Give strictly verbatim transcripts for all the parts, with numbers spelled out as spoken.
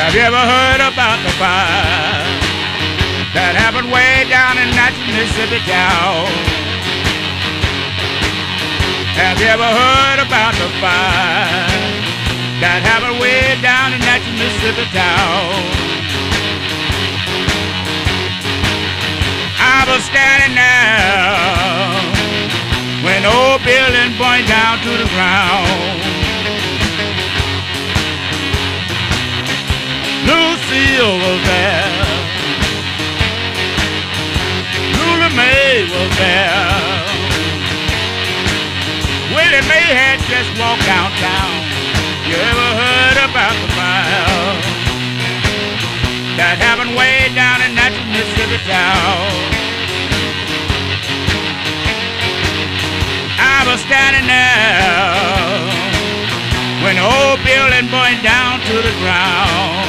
Have you ever heard about the fire that happened way down in Natchez, Mississippi town? Have you ever heard about the fire that happened way down in Natchez, Mississippi town? I was standing there when the old building burned down to the ground. Lucille was there, Lula Mae was there, Willie Mae had just walked downtown. You ever heard about the fire that happened way down in Natchez, Mississippi town? I was standing there when the old building burned down to the ground.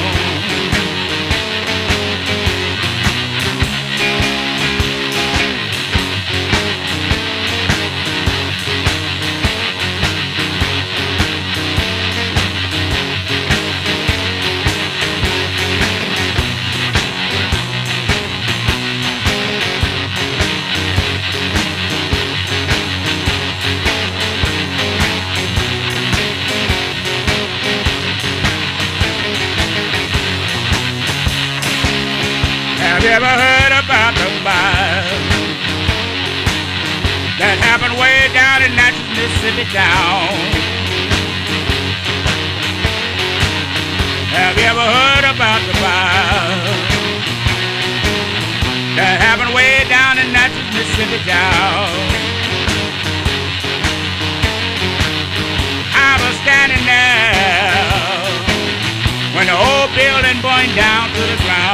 Have you ever heard about the fire that happened way down in Natchez, Mississippi town? Have you ever heard about the fire that happened way down in Natchez, Mississippi town? I was standing there when the old building burned down to the ground.